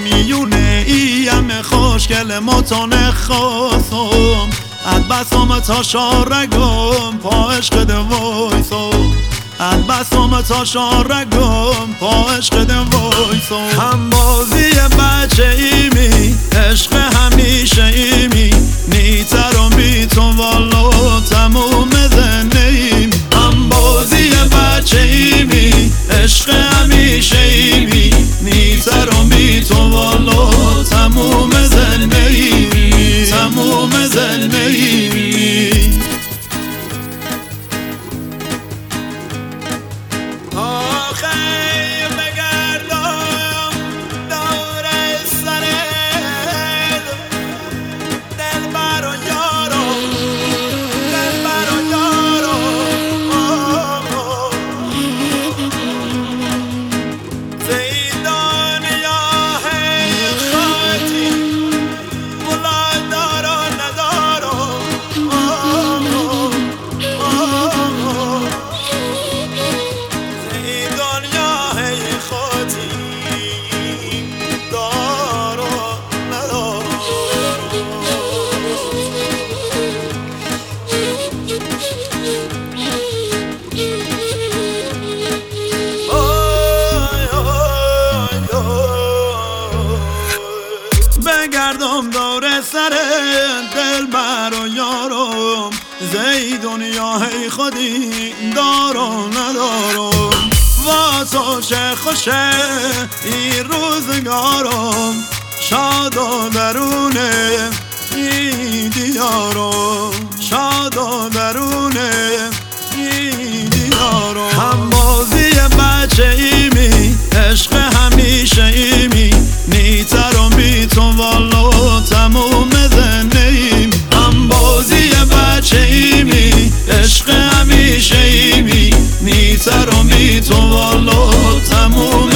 میونه ایم خوشگل متونه خواستم اد بسام تا شارگم پا عشق دوایسم اد بسام تا شارگم پا عشق دوایسم هم بازی بچه ایمی عشق همیشه ایمی نیتر و بی تو والا تموم زندگیم هم بازی بچه ایمی عشق همیشه ایمی نیتر و بی تو والا تموم زندگیم تموم زندگیم بگردم دور سر دل بر و یارم زی دنیا هی خودی دارم ندارم واسه چه خوشه این روزگارم شاد و درونه این دیارم شاد و درونه این دیارم هم بازی بچه ایمی عشق همیشه ایمی نیتر و بی تو والا تموم زندگیم هم بازی بچه ایمی عشق همیشه ایمی نیتر و بی تو والا تموم